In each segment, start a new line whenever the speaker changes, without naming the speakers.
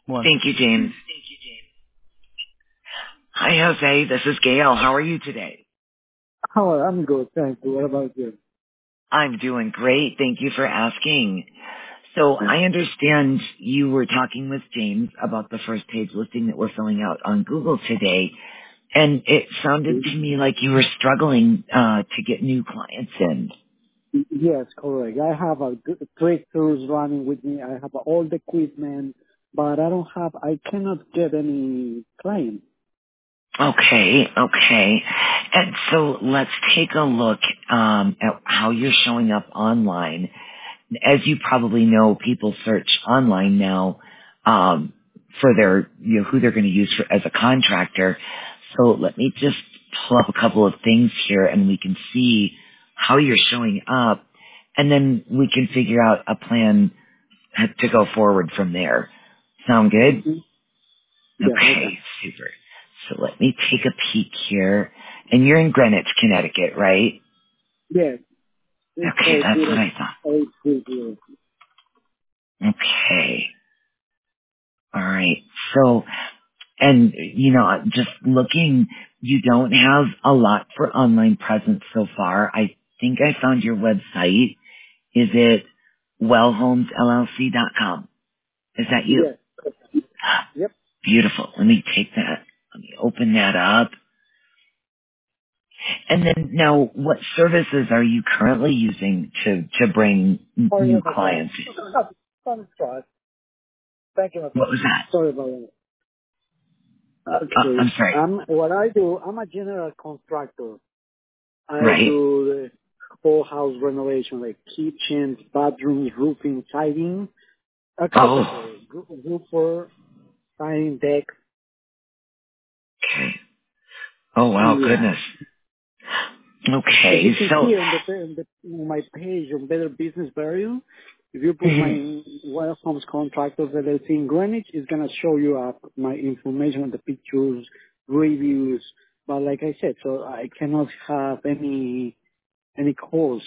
Thank you, James. Hi, Jose. This is Gail. How are you today?
Oh, I'm good, thank you. What about you?
I'm doing great. Thank you for asking. So I understand you were talking with James about the first page listing that we're filling out on Google today, and it sounded to me like you were struggling to get new clients in.
Yes, correct. I have a great tours running with me. I have all the equipment, but I cannot get any clients.
Okay. And so let's take a look at how you're showing up online. As you probably know, people search online now for their, who they're going to use as a contractor. So let me just pull up a couple of things here, and we can see how you're showing up, and then we can figure out a plan to go forward from there. Sound good?
Mm-hmm. Yeah,
Okay,
okay.
super. So let me take a peek here. And you're in Greenwich, Connecticut, right?
Yes, it's
Okay,
all
that's
good.
what I thought.
All good. Yes.
Okay. All right. So, and, just looking, you don't have a lot for online presence so far. I think I found your website. Is it wellhomesllc.com? Is that you?
Yes. Yep.
Beautiful. Let me take that. Let me open that up. And then now, what services are you currently using to bring
Sorry
new
about that.
clients in?
Some trust. Thank you, my
What
friend.
was that?
Sorry about that. Okay.
I'm sorry.
What I do, I'm a general contractor. I
Right.
do the whole house renovation, like kitchens, bathrooms, roofing, siding, a
Oh,
carpenter, roofer, siding, deck.
okay. Oh, wow,
Yeah.
goodness.
As you
Okay,
can
so,
see on my page on Better Business Value, if you put
mhm.
my Wild Homes Contractors LLC in Greenwich, it's gonna show you up my information, the pictures, reviews. But like I said, so I cannot have any calls.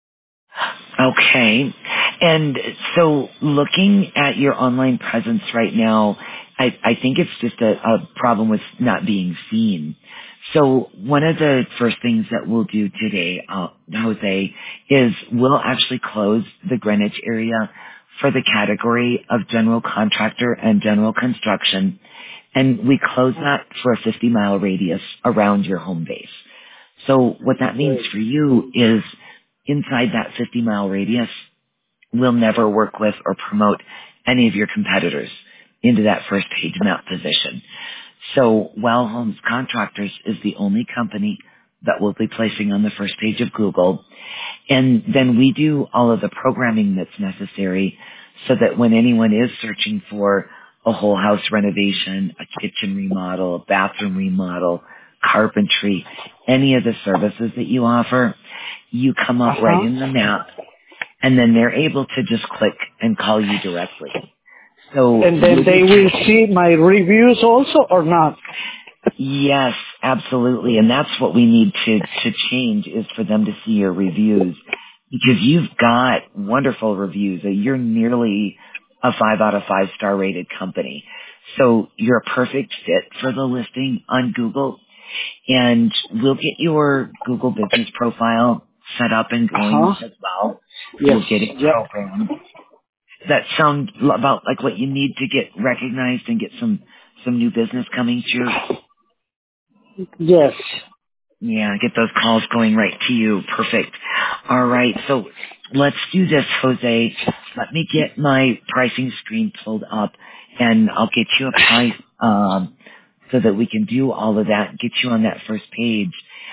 Okay. And so looking at your online presence right now, I think it's just a problem with not being seen. So one of the first things that we'll do today, Jose, is we'll actually close the Greenwich area for the category of general contractor and general construction. And we close that for a 50-mile radius around your home base. So what that means
Great.
for you is inside that 50-mile radius, we'll never work with or promote any of your competitors into that first page map position. So Well Homes Contractors is the only company that we'll be placing on the first page of Google. And then we do all of the programming that's necessary so that when anyone is searching for a whole house renovation, a kitchen remodel, a bathroom remodel, carpentry, any of the services that you offer, you come up right
Uh-huh.
in the map, and then they're able to just click and call you directly. So
And then they will see my reviews also or not?
yes, absolutely. And that's what we need to change is for them to see your reviews because you've got wonderful reviews. You're nearly a 5 out of 5 star rated company. So you're a perfect fit for the listing on Google, and we'll get your Google business profile set up and going
Uh-huh.
as well.
Yes.
We'll get it
Yep.
programmed. Does that sound about like what you need to get recognized and get some new business coming through?
Yes.
Yeah, get those calls going right to you. Perfect. All right, so let's do this, Jose. Let me get my pricing screen pulled up, and I'll get you a price so that we can do all of that, get you on that first page.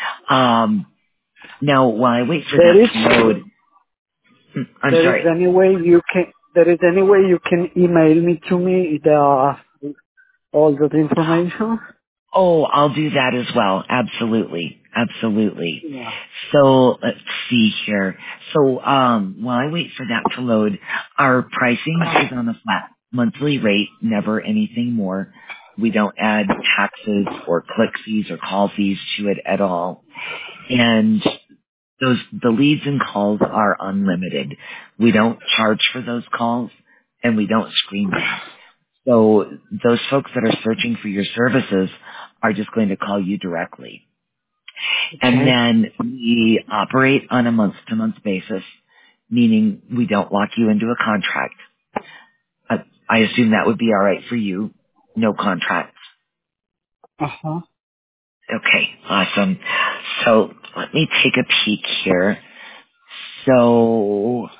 Now, while I wait for
There
that
is
to load, I'm
there is
sorry.
any way you can email me to me all that information?
Oh, I'll do that as well. Absolutely. Absolutely.
Yeah.
So let's see here. So while I wait for that to load, our pricing is on a flat monthly rate, never anything more. We don't add taxes or click fees or call fees to it at all. And the leads and calls are unlimited. We don't charge for those calls and we don't screen them. So those folks that are searching for your services are just going to call you directly. And
Okay.
then we operate on a month-to-month basis, meaning we don't lock you into a contract. I assume that would be all right for you. No contract.
Uh-huh.
Okay, awesome. So let me take a peek here. So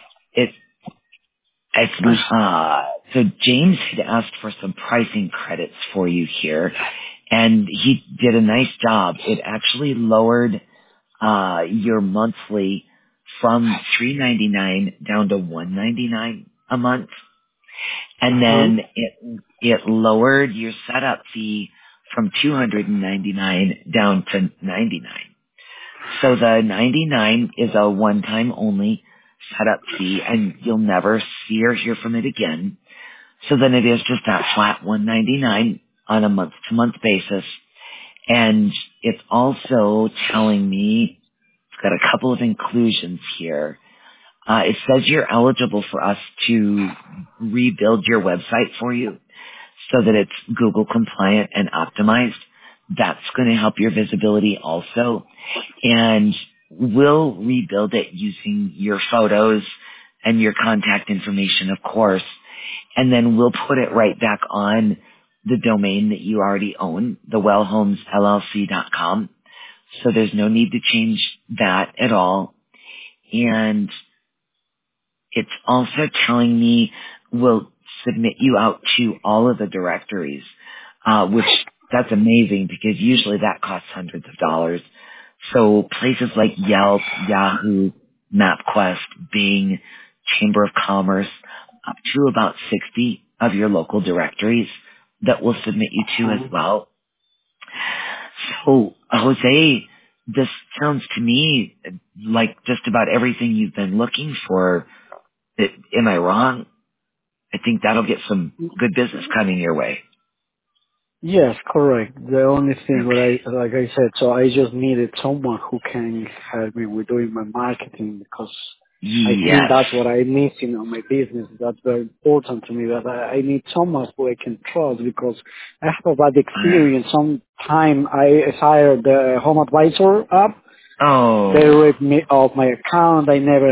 so James had asked for some pricing credits for you here, and he did a nice job. It actually lowered your monthly from $3.99 down to $1.99 a month, and
Uh-huh.
then it lowered your setup fee from $299 down to $99. So the 99 is a one-time only setup fee, and you'll never see or hear from it again. So then it is just that flat 199 on a month-to-month basis. And it's also telling me, it's got a couple of inclusions here. It says you're eligible for us to rebuild your website for you so that it's Google compliant and optimized. That's going to help your visibility also. And we'll rebuild it using your photos and your contact information, of course. And then we'll put it right back on the domain that you already own, the wellhomesllc.com. So there's no need to change that at all. And it's also telling me we'll submit you out to all of the directories, which that's amazing because usually that costs hundreds of dollars. So places like Yelp, Yahoo, MapQuest, Bing, Chamber of Commerce, up to about 60 of your local directories that we'll submit you to as
Uh-huh.
well. So, Jose, this sounds to me like just about everything you've been looking for. Am I wrong? I think that'll get some good business coming your way.
Yes, correct. The only thing what
Okay.
like I said, so I just needed someone who can help me with doing my marketing because I think
Yes.
that's what I'm missing on my business. That's very important to me that I need someone who I can trust because I have a bad experience. Sometime I hired the Home Advisor app. They
Oh.
ripped me off my account.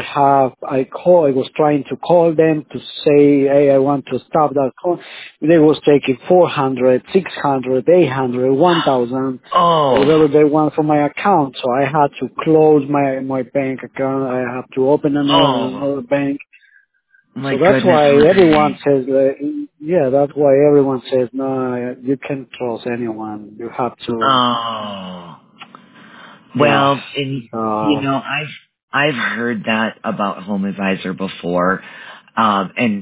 I was trying to call them to say, hey, I want to stop that call. They was taking 400, 600, 800, 1,000,
Oh.
whatever they want from my account. So I had to close my bank account. I have to open
Oh.
another bank.
My
So that's
goodness,
why everyone
Jose.
says, that's why everyone says, no, you can't trust anyone. You have to,
Oh.
yes.
Well, and you
Uh,
know, I've heard that about Home Advisor before. And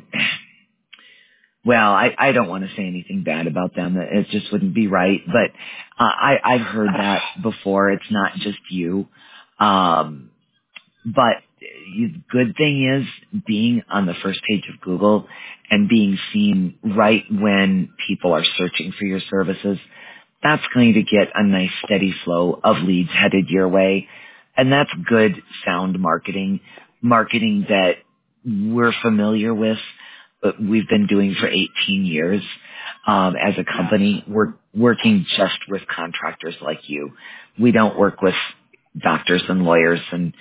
well, I don't want to say anything bad about them. It just wouldn't be right. But I've heard that before. It's not just you. Um, But good thing is being on the first page of Google and being seen right when people are searching for your services, that's going to get a nice steady flow of leads headed your way. And that's good sound marketing that we're familiar with, but we've been doing for 18 years as a
yes.
company. We're working just with contractors like you. We don't work with doctors and lawyers and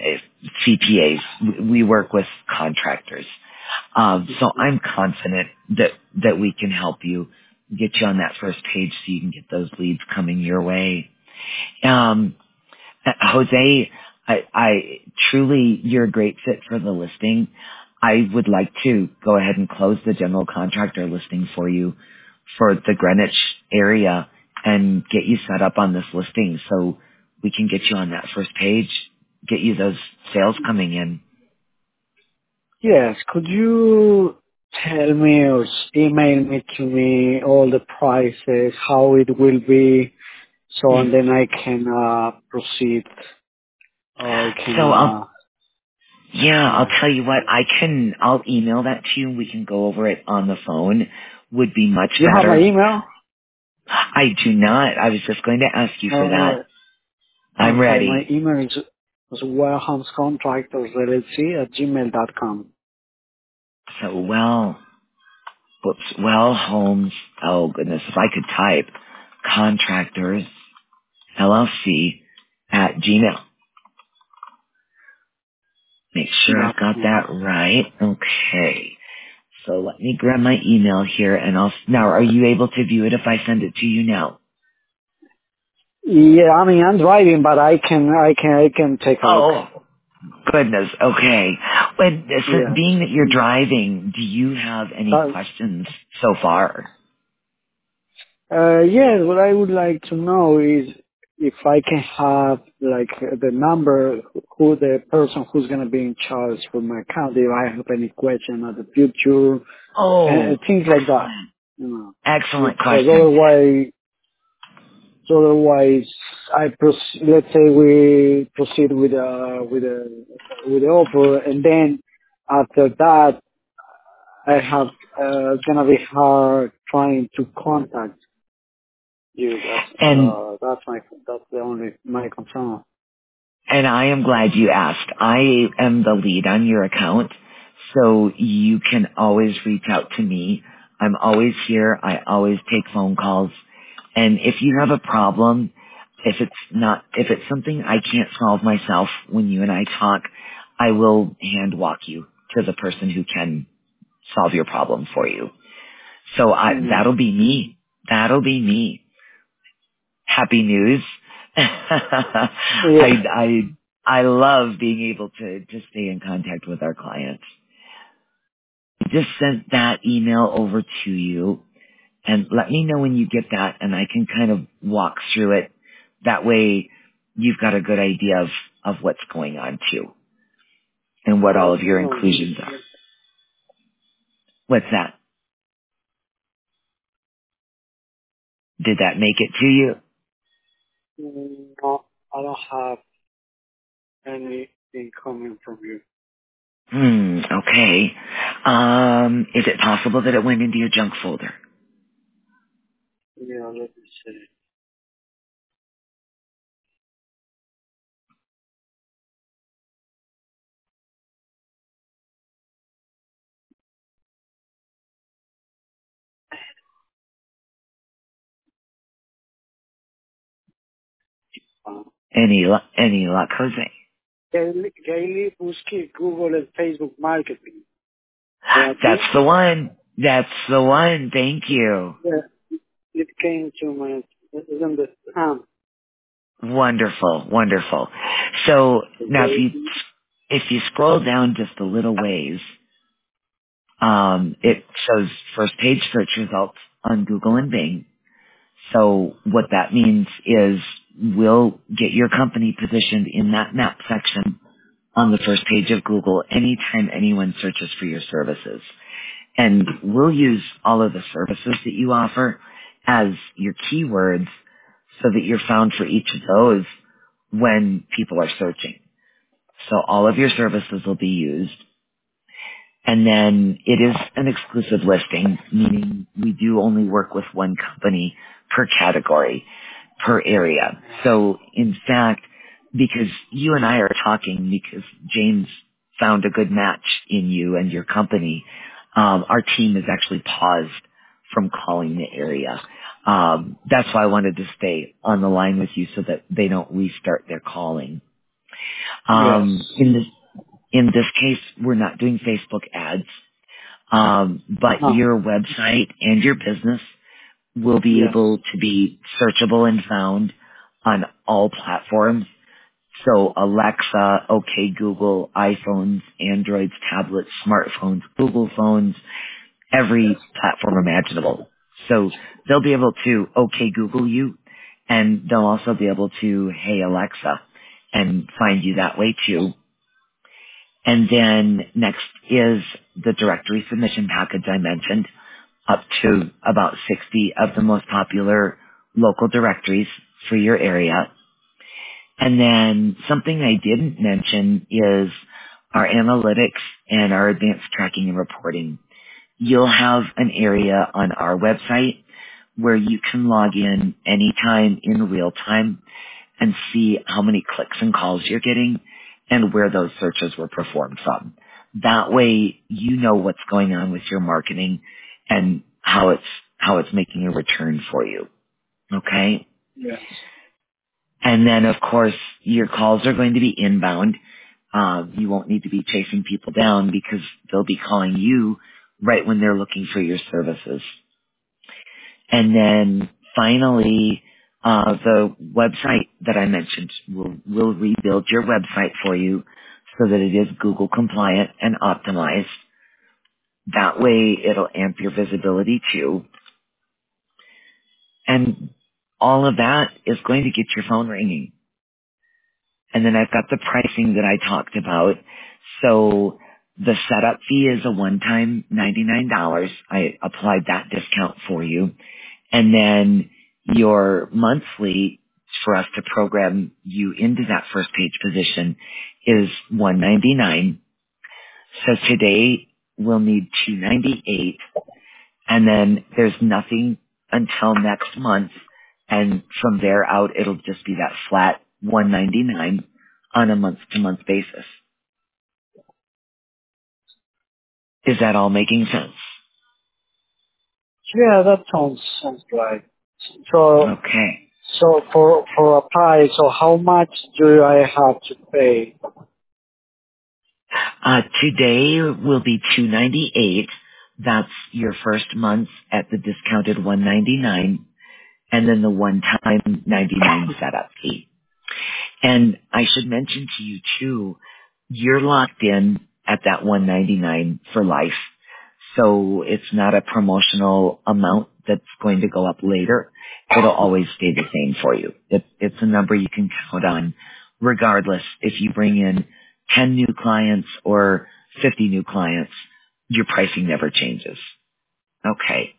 CPAs. We work with contractors. So I'm confident that we can help you get you on that first page so you can get those leads coming your way. Um, Jose, I truly, you're a great fit for the listing. I would like to go ahead and close the general contractor listing for you for the Greenwich area and get you set up on this listing so we can get you on that first page, get you those sales coming in.
Yes, could you tell me or email me to me all the prices, how it will be, so and then I can proceed. I can,
So I'll
yes.
tell you what, I'll email that to you. We can go over it on the phone. Would be much
You have my
better.
email?
I do not. I was just going to ask you for that. I'm
Okay, my
ready.
email is warehousecontractorsllc@gmail.com.
So, well, Whoops. Well, Homes. Oh goodness. If I could type contractors LLC at Gmail. Make sure I've got
.com.
that right. Okay. So let me grab my email here and now are you able to view it if I send it to you now?
Yeah, I mean, I'm driving, but I can take a look.
Oh, goodness. Okay.
Yeah.
Being that you're driving, do you have any
But,
questions so far?
yes, what I would like to know is if I can have, like, the number, who the person who's going to be in charge for my account, if I have any question at the future,
Oh,
and things like that.
excellent.
You know,
Excellent
because
question.
otherwise, let's say we proceed with the offer, and then after that, I have gonna be hard trying to contact you.
And
That's the only my concern.
I am glad you asked. I am the lead on your account, so you can always reach out to me. I'm always here. I always take phone calls. And if you have a problem, if it's something I can't solve myself when you and I talk, I will hand walk you to the person who can solve your problem for you. So
Mm.
that'll be me. That'll be me. Happy news.
Yeah.
I love being able to stay in contact with our clients. I just sent that email over to you and let me know when you get that and I can kind of walk through it. That way you've got a good idea of what's going on too and what all of your
No,
inclusions are. What's that? Did that make it to you?
no, I don't have anything coming from you.
Okay. Is it possible that it went into your junk folder?
Yeah, let me see.
Any luck, Jose?
Gaily Busquets, Google and Facebook marketing. That
That's
you?
the one. That's the one. Thank you.
Yeah, it came to my, it's on the spam.
Wonderful, wonderful. So now
Okay.
if you scroll down just a little ways, it shows first page search results on Google and Bing. So what that means is we'll get your company positioned in that map section on the first page of Google anytime anyone searches for your services. And we'll use all of the services that you offer as your keywords so that you're found for each of those when people are searching. So all of your services will be used. And then it is an exclusive listing, meaning we do only work with one company per category, per area. So in fact, because you and I are talking because James found a good match in you and your company, our team has actually paused from calling the area. That's why I wanted to stay on the line with you so that they don't restart their calling.
Yes.
In this case, we're not doing Facebook ads, but
Uh-huh.
your website and your business will be
Yes.
able to be searchable and found on all platforms. So Alexa, OK Google, iPhones, Androids, tablets, smartphones, Google phones, every platform imaginable. So they'll be able to OK Google you, and they'll also be able to Hey Alexa and find you that way too. And then next is the directory submission package I mentioned, up to about 60 of the most popular local directories for your area. And then something I didn't mention is our analytics and our advanced tracking and reporting. You'll have an area on our website where you can log in anytime in real time and see how many clicks and calls you're getting and where those searches were performed from. That way you know what's going on with your marketing and how it's making a return for you. Okay?
Yes.
And then of course your calls are going to be inbound. You won't need to be chasing people down because they'll be calling you right when they're looking for your services. And then finally, the website that I mentioned will rebuild your website for you so that it is Google compliant and optimized. That way it'll amp your visibility too. And all of that is going to get your phone ringing. And then I've got the pricing that I talked about. So the setup fee is a one-time $99. I applied that discount for you. And then your monthly for us to program you into that first page position is $199. So today we'll need $298, and then there's nothing until next month, and from there out it'll just be that flat $199 on a month-to-month basis. Is that all making sense?
Yeah, that sounds right. So
Okay.
for a price, so how much do I have to pay?
Today will be $298. That's your first month at the discounted $199, and then the one-time $99 setup fee. And I should mention to you too, you're locked in at that $199 for life. So it's not a promotional amount that's going to go up later. It'll always stay the same for you. It's a number you can count on regardless if you bring in 10 new clients or 50 new clients. Your pricing never changes. Okay.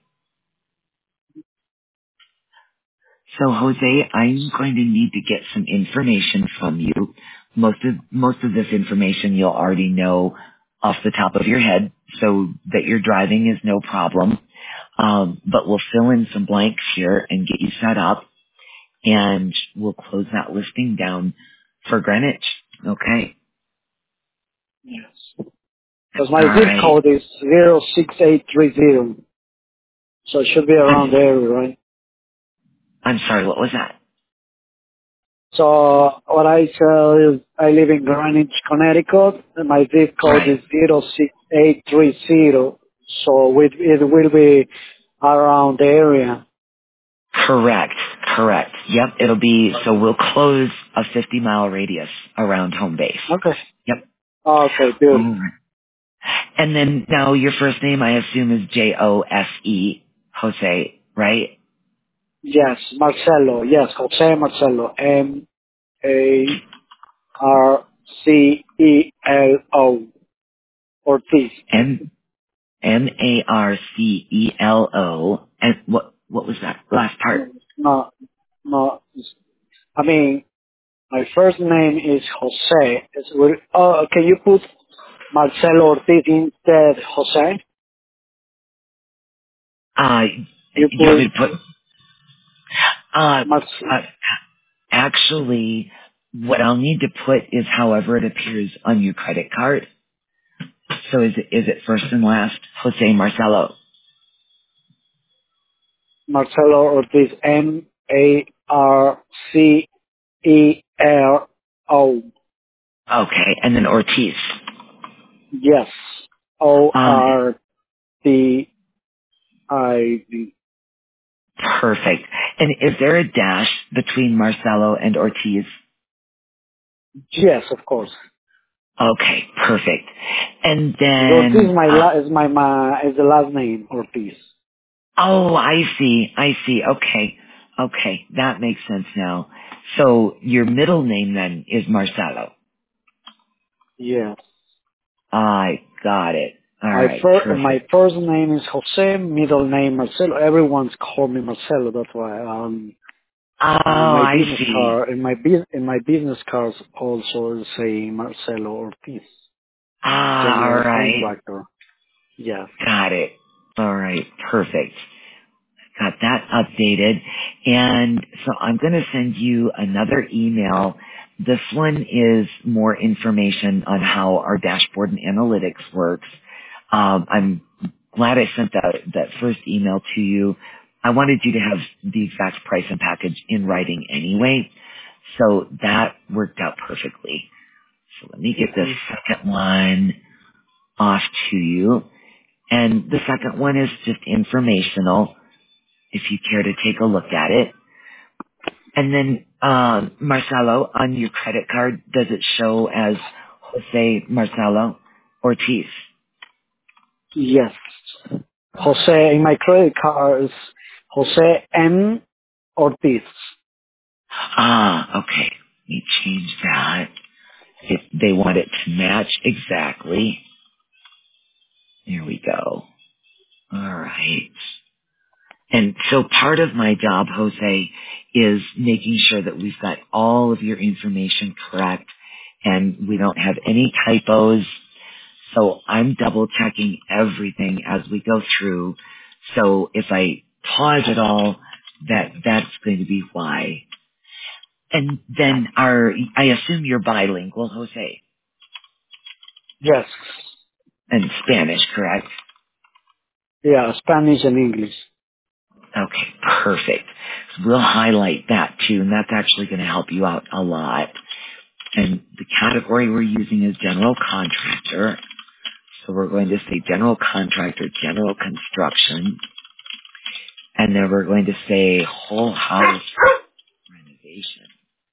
So Jose, I'm going to need to get some information from you. Most of this information you'll already know off the top of your head, so that your driving is no problem. But we'll fill in some blanks here and get you set up, and we'll close that listing down for Greenwich. Okay.
Yes. Because my
All
zip
right.
code is 06830, so it should be around there, right?
I'm sorry. What was that?
So what I tell is I live in Greenwich, Connecticut, and my zip code
Right.
is 06830, so it will be around the area.
Correct. Correct. Yep. It'll be, so we'll close a 50-mile radius around home base.
Okay.
Yep.
Okay, good.
All right. And then now your first name I assume is Jose, Jose, right?
Yes, Marcelo. Yes, Jose Marcelo. Marcelo. Ortiz.
Marcelo. And what was that last part?
No, no. I mean, my first name is Jose. Can you put Marcelo Ortiz instead Jose?
Uh,
You
you want me
put
to put, uh,
Mar-
uh, actually, what I'll need to put is however it appears on your credit card. So is it first and last? Jose Marcelo.
Marcelo Ortiz. Marcelo.
Okay. And then Ortiz.
Yes.
Um,
Ortiz.
Perfect. And is there a dash between Marcelo and Ortiz?
Yes, of course.
Okay, perfect. And
Ortiz is
then,
is the last name, Ortiz.
oh, I see. Okay, okay, that makes sense now. So your middle name then is Marcelo.
Yes.
I got it. All
My
right,
my
perfect.
first name is Jose, middle name Marcelo. Everyone's called me Marcelo. That's why
Oh,
in my
I
business
see.
card in my business cards also say Marcelo Ortiz,
All
general
right,
contractor. Yes.
got it. All right, perfect. Got that updated. And so I'm going to send you another email. This one is more information on how our dashboard and analytics works. I'm glad I sent that first email to you. I wanted you to have the exact price and package in writing anyway, so that worked out perfectly. So let me get this
Okay.
second one off to you. And the second one is just informational, if you care to take a look at it. And then, Marcelo, on your credit card, does it show as Jose Marcelo Ortiz?
Yes.
All right.
Jose, in my credit card is Jose M. Ortiz.
Okay. Let me change that. If they want it to match exactly. There we go. All right. And so part of my job, Jose, is making sure that we've got all of your information correct and we don't have any typos. So I'm double checking everything as we go through. So if I pause at all, that's going to be why. And then I assume you're bilingual, Jose,
Yes.
and Spanish, correct?
Yeah, Spanish and English.
Okay, perfect. We'll highlight that too, and that's actually going to help you out a lot. And the category we're using is general contractor. So we're going to say general contractor, general construction. And then we're going to say whole house renovation,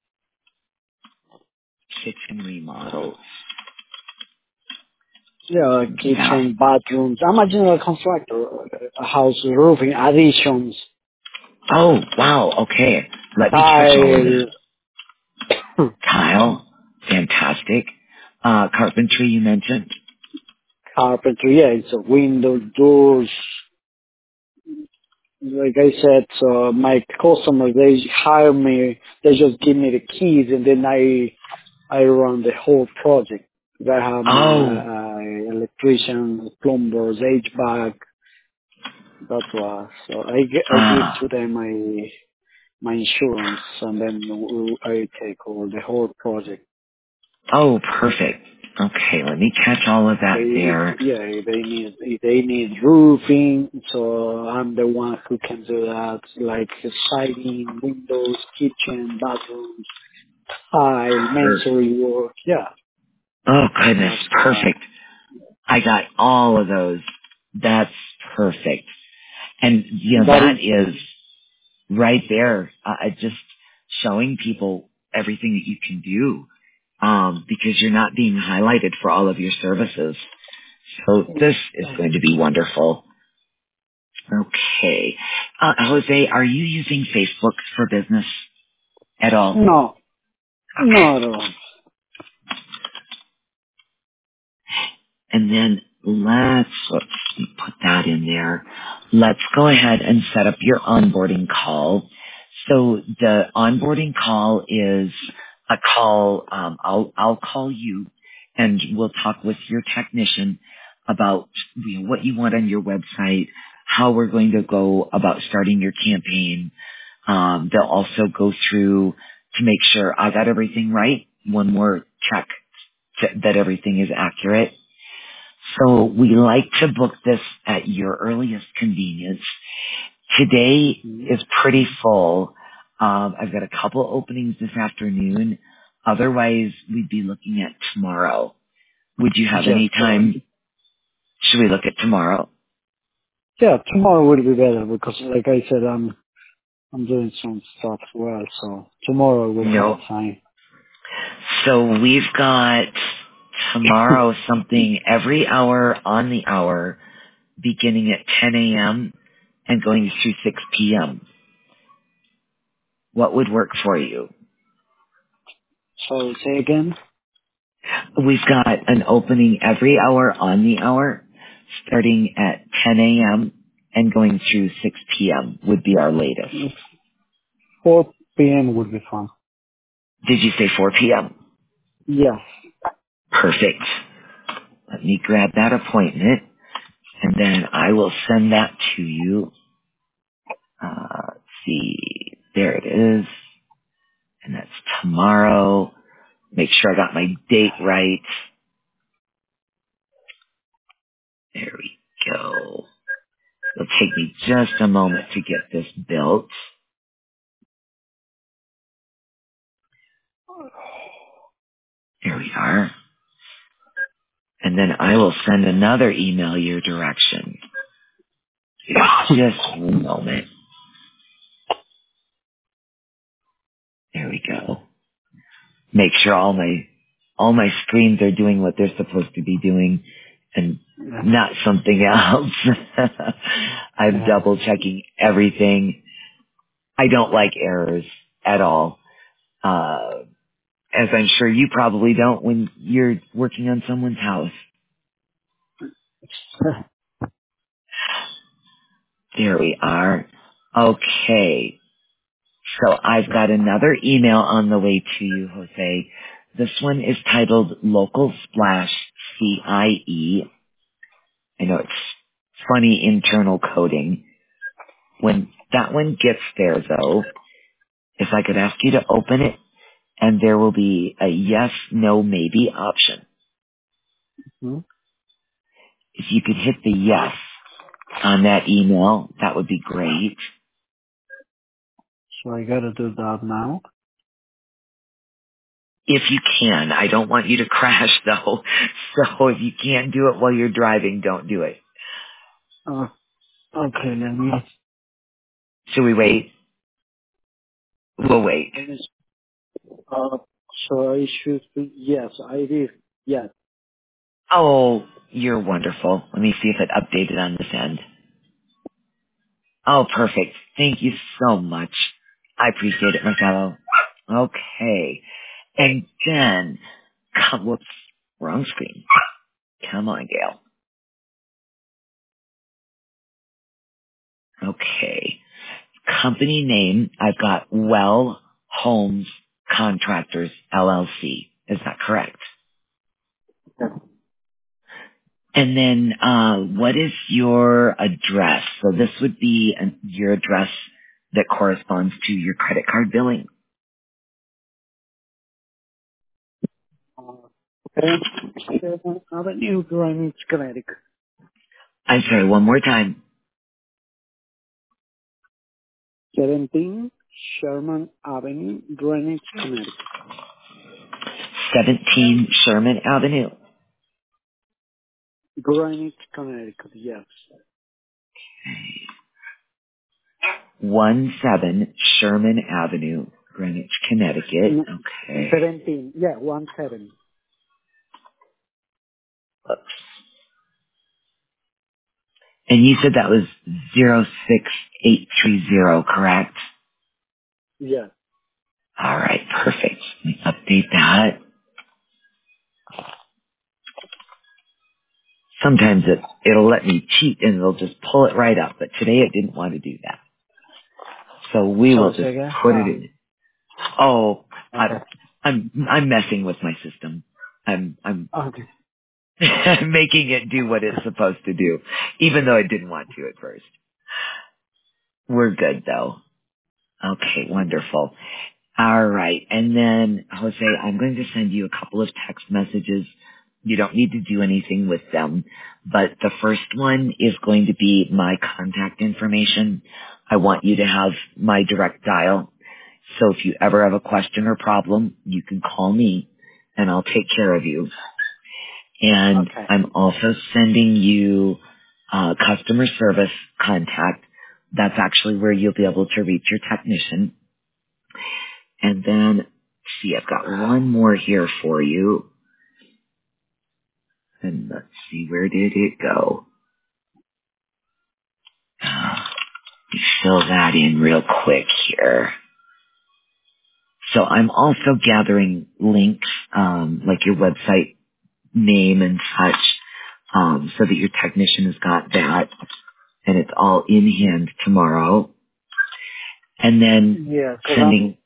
kitchen remodel.
Yeah,
Yeah.
kitchen, bathrooms. I'm a general contractor. House roofing, additions,
Oh, wow. Okay. Let me catch all of this.
tile,
Tile. Fantastic. Carpentry you mentioned.
carpentry. Yeah, it's a window, doors. Like I said, so my customers, they hire me, they just give me the keys and then I run the whole project. I have
Oh,
my electrician, plumbers, HVAC, that's why. So I give
ah.
to them my insurance and then I take over the whole project.
Oh, perfect. Okay, let me catch all of that there.
They need roofing, so I'm the one who can do that, like siding, windows, kitchen, bathrooms, tile, masonry work. Yeah,
Oh, goodness.
that's why.
Perfect. I got all of those. That's perfect. And,
That
that
is
is right there. Just showing people everything that you can do. Because you're not being highlighted for all of your services. So this is going to be wonderful. Okay. Jose, are you using Facebook for business at all?
no,
Okay.
not at all.
And then let's put that in there. Let's go ahead and set up your onboarding call. So the onboarding call is a call, I'll call you and we'll talk with your technician about what you want on your website, how we're going to go about starting your campaign. They'll also go through to make sure I got everything right. One more check that everything is accurate. So we like to book this at your earliest convenience. Today
Mhm.
is pretty full. I've got a couple openings this afternoon. Otherwise, we'd be looking at tomorrow. Would you have
Yes,
any time? Should we look at tomorrow?
yeah, tomorrow would be better because, like I said, I'm doing some stuff as well, so tomorrow we'll have
No.
time.
So we've got tomorrow something every hour on the hour beginning at 10 a.m. and going through 6 p.m. What would work for you?
So say again.
We've got an opening every hour on the hour, starting at 10 a.m. and going through 6 p.m. would be our latest.
4 p.m. would be fun.
Did you say 4 p.m.?
Yes.
Perfect. Let me grab that appointment, and then I will send that to you. Let's see. There it is. And that's tomorrow. Make sure I got my date right. There we go. take me just a moment to get this built. Here we are. And then I will send another email your direction. Just one moment. There we go. Make sure all my screens are doing what they're supposed to be doing and not something else. I'm double checking everything. I don't like errors at all. As I'm sure you probably don't when you're working on someone's house. There we are. Okay. So I've got another email on the way to you, Jose. This one is titled Local Splash CIE. I know it's funny internal coding. When that one gets there, though, if I could ask you to open it, and there will be a yes, no, maybe option.
Hmm?
If you could hit the yes on that email, that would be great.
So I gotta do that now.
If you can. I don't want you to crash, though. So if you can't do it while you're driving, don't do it.
Okay, let me.
Should we wait? We'll wait.
Uh, so I should. Yes, I did. Yes.
Oh, you're wonderful. Let me see if it updated on this end. Oh, perfect. Thank you so much. I appreciate it, Marcelo. Okay. And then, whoops, wrong screen. Come on, Gail. Okay. Company name, I've got Well Homes Contractors, LLC. Is that correct? And then, what is your address? So this would be your address that corresponds to your credit card billing.
Sherman Avenue, Greenwich, Connecticut.
I'm sorry, one more time.
17 Sherman Avenue, Greenwich, Connecticut.
17 Sherman Avenue.
Greenwich, Connecticut, yes.
17 Sherman Avenue, Greenwich, Connecticut.
No,
Okay.
17, yeah, 17.
Oops. And you said that was 06830, correct?
Yeah.
All right, perfect. Let me update that. Sometimes it'll let me cheat and it'll just pull it right up, but today it didn't want to do that. So we will
So,
just
second?
put it in. Oh,
Okay.
I'm messing with my system. I'm
Okay.
making it do what it's supposed to do, even though it didn't want to at first. We're good though. Okay, wonderful. All right. And then, Jose, I'm going to send you a couple of text messages. You don't need to do anything with them, but the first one is going to be my contact information. I want you to have my direct dial. So if you ever have a question or problem, you can call me and I'll take care of you. And
Okay.
I'm also sending you customer service contact. That's actually where you'll be able to reach your technician. And then, see, I've got one more here for you. And let's see, where did it go? Let me fill that in real quick here. So I'm also gathering links, like your website name and such, so that your technician has got that, and it's all in hand tomorrow. And then
Yeah, because
sending,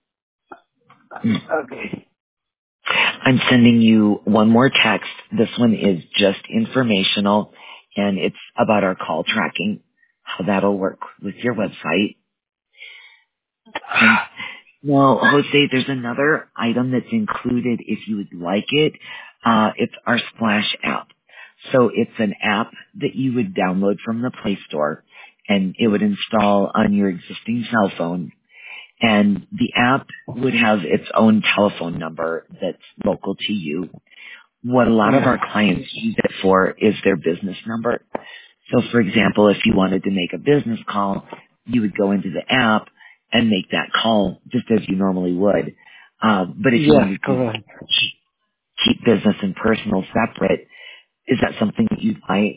okay.
I'm sending you one more text. This one is just informational, and it's about our call tracking, how that'll work with your website. And now, Jose, there's another item that's included if you would like it. It's our Splash app. So it's an app that you would download from the Play Store, and it would install on your existing cell phone. And the app would have its own telephone number that's local to you. What a lot of
Yeah.
our clients use it for is their business number. So for example, if you wanted to make a business call, you would go into the app and make that call just as you normally would. But if you
Yeah,
wanted to
correct.
keep business and personal separate, is that something that you'd like?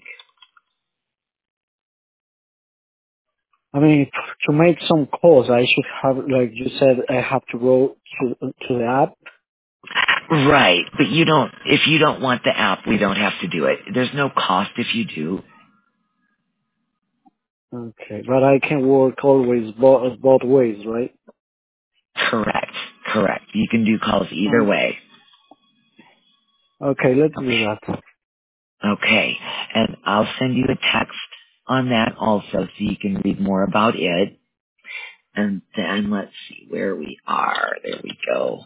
I mean, to make some calls, I should have, like you said, I have to go to the app.
Right, but if you don't want the app, we don't have to do it. There's no cost if you do.
Okay, but I can work always both ways, right?
Correct, correct. You can do calls either
Um,
way.
okay, let's do
Okay,
that.
okay. And I'll send you a text on that also so you can read more about it. And then let's see where we are. There we go.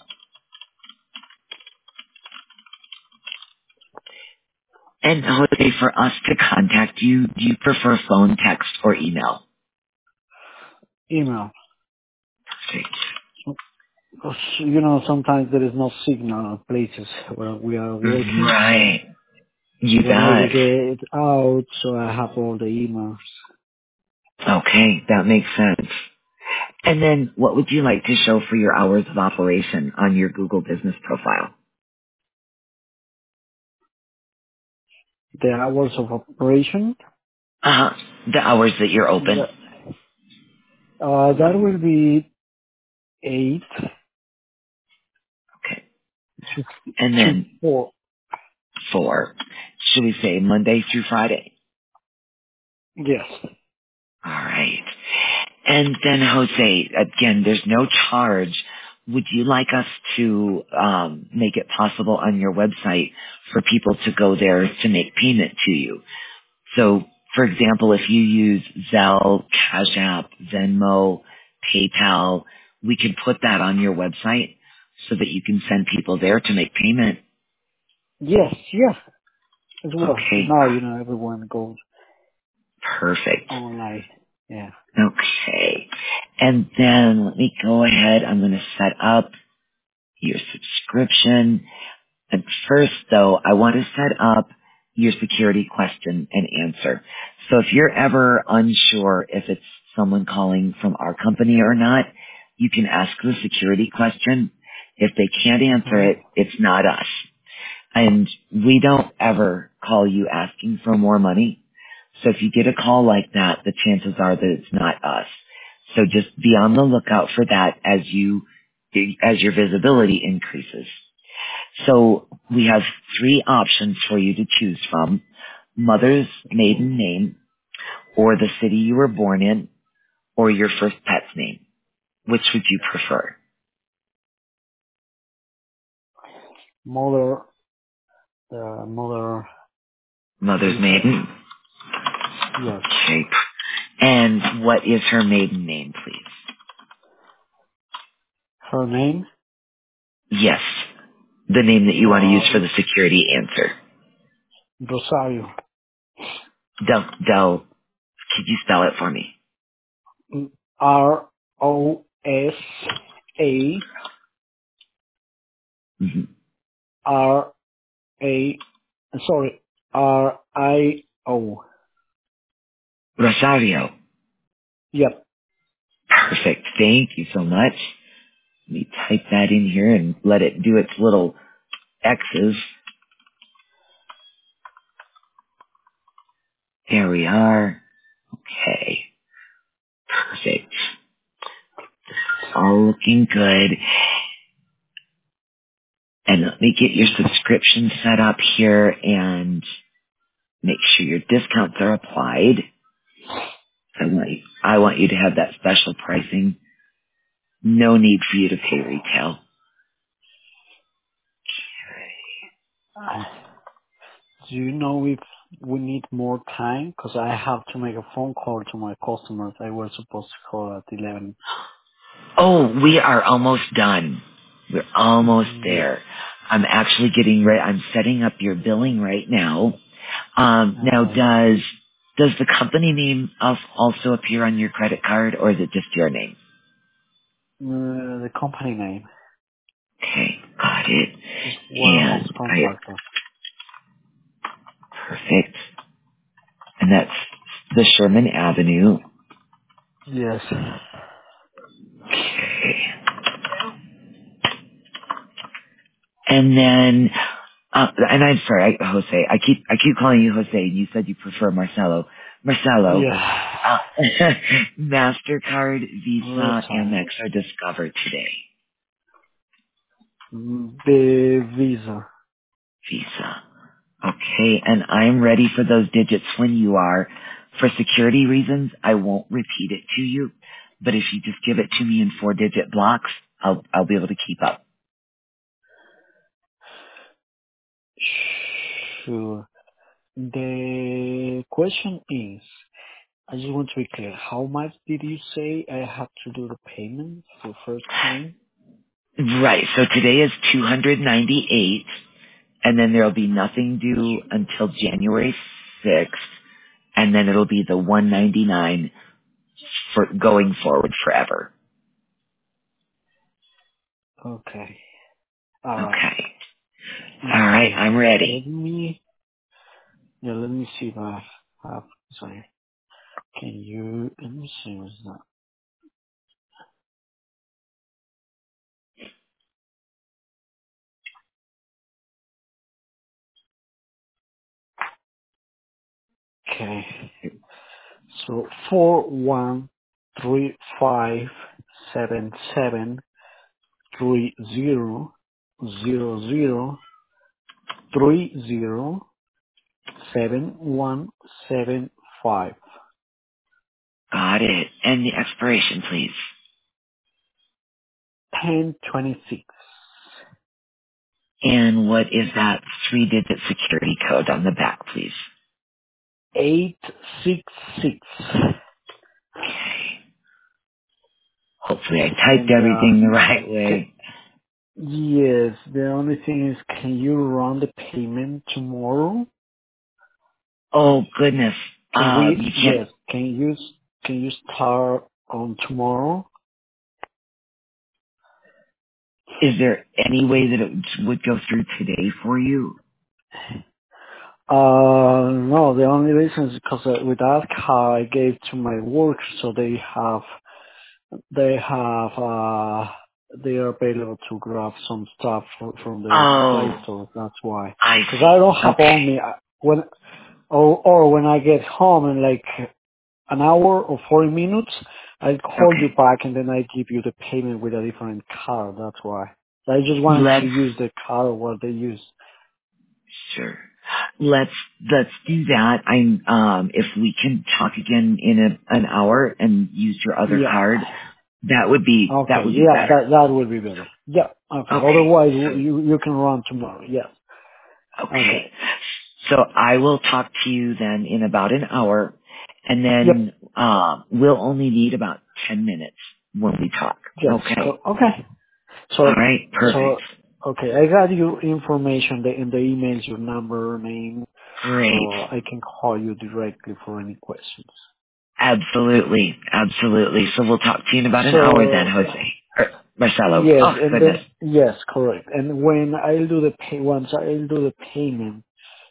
And Jose, for us to contact you, do you prefer phone, text, or email?
Email.
Perfect.
'Cause, sometimes there is no signal in places where we are working, so
Right. You
when I
bet.
get out, so I have all the emails.
Okay, that makes sense. And then what would you like to show for your hours of operation on your Google business profile?
The hours of operation,
Uh-huh. The hours that you're open.
that, that will be 8
Okay.
to,
And
to
then
4.
4. Should we say Monday through Friday?
Yes.
All right. And then Jose, again, there's no charge. Would you like us to make it possible on your website for people to go there to make payment to you? So, for example, if you use Zelle, Cash App, Venmo, PayPal, we can put that on your website so that you can send people there to make payment.
Yes, yeah, as well.
Okay,
Now, everyone goes
perfect.
online. Yeah.
Okay. And then let me go ahead. I'm going to set up your subscription. And first, though, I want to set up your security question and answer. So if you're ever unsure if it's someone calling from our company or not, you can ask the security question. If they can't answer
Uh-huh.
it, it's not us. And we don't ever call you asking for more money. So if you get a call like that, the chances are that it's not us. So just be on the lookout for that as your visibility increases. So we have 3 options for you to choose from: mother's maiden name, or the city you were born in, or your first pet's name. Which would you prefer?
Mother,
Mother's
you said,
maiden.
yes.
Okay. And what is her maiden name, please?
Her name,
Yes. The name that you want to use
uh,
for the security answer.
Rosario.
Del, could you spell it for me?
Rosa,
Hmm.
sorry, Rio.
Rosario.
Yep.
Perfect. Thank you so much. Let me type that in here and let it do its little X's. There we are. Okay. Perfect. All looking good. And let me get your subscription set up here and make sure your discounts are applied. I want you to have that special pricing. No need for you to pay retail.
Do you know if we need more time? Because I have to make a phone call to my customers. I was supposed to call at 11.
Oh, we are almost done. We're almost
Yeah.
there. I'm actually getting ready. I'm setting up your billing right now. Now,
Okay.
Does the company name also appear on your credit card, or is it just your name?
The company name
Okay, got it.
is warehouse
And
contractor.
perfect. And that's the Sherman Avenue.
Yes.
Okay. And then, and I'm sorry, Jose. I keep calling you Jose. You said you prefer Marcelo. Marcelo.
Yeah.
Uh, Mastercard, Visa,
Retired.
Amex are discovered today.
The visa.
Visa. Okay, and I'm ready for those digits when you are. For security reasons, I won't repeat it to you, but if you just give it to me in 4-digit blocks, I'll be able to keep up.
Sure. The question is, I just want to be clear. How much did you say I have to do the payment for first time?
Right, so today is 298, and then there'll be nothing due until January 6th, and then it'll be the 199 for going forward forever.
Okay. All right.
Okay. All right,
Okay.
I'm ready.
Let me see if I have, sorry. Let me see what's that. Okay. So 41357730307175.
Got it. And the expiration, please.
1026.
And what is that 3-digit security code on the back, please?
866.
Okay. Hopefully I typed
And
everything the right
ca-
way.
yes, the only thing is, can you run the payment tomorrow?
Oh, goodness.
Can we?
You can't,
Yes. Can you start on tomorrow?
is there any way that it would go through today for you?
No. The only reason is because with that car I gave to my work, so they are available to grab some stuff from the Play
Oh,
Store. That's why.
I
Because I
see.
don't have
Okay.
only when when I get home in like an hour or 40 minutes, I'll call you
Okay.
back and then I give you the payment with a different card. That's why. I just wanted to
Let's,
use the card what they use.
sure. Let's, let's do that. If we can talk again in an hour and use your other
Yeah.
card, that
Okay.
would be
Yeah,
better.
that would be better. Yeah. Okay.
Okay.
Otherwise,
So,
you can run tomorrow. Yes.
okay.
Okay.
So I will talk to you then in about an hour, and
Yep.
then we'll only need about 10 minutes when we talk.
Yes.
Okay.
Okay.
All
So,
right. Perfect.
so, okay. I got your information in the emails, your number, name,
Great.
so I can call you directly for any questions.
Absolutely. Absolutely. So we'll talk to you in about an hour then,
So,
Jose. Marcelo.
yes,
Oh,
and
goodness.
then, yes, correct. And when I'll do once I'll do the payment,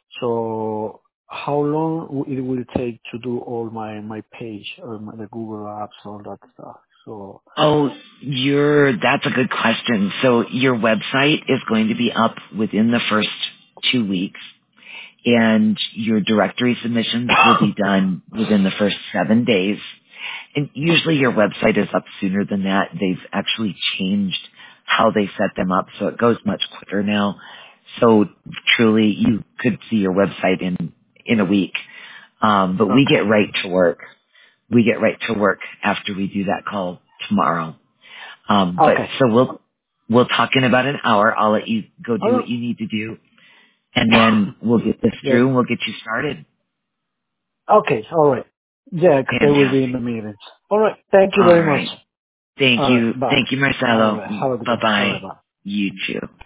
so how long it will take to do all my page or the Google Apps, all that stuff? So,
Oh, that's a good question. So your website is going to be up within the first 2 weeks, and your directory submissions will be done within the first 7 days. And usually your website is up sooner than that. They've actually changed how they set them up, so it goes much quicker now. So truly, you could see your website in a week. But we get
okay.
right to work. We get right to work after we do that call tomorrow. But
Okay.
so we'll talk in about an hour. I'll let you go
All
do what
right.
you need to do, and then we'll get this
Yes.
through and we'll get you started.
Okay. All right. Yeah, 'cause they will be in
Fantastic.
the meetings. All right. Thank you
All
very much.
right. Thank
All right.
you.
Bye.
Thank you,
All
Marcelo.
right. Have a good
Bye
day. All
bye.
right. Bye.
You too.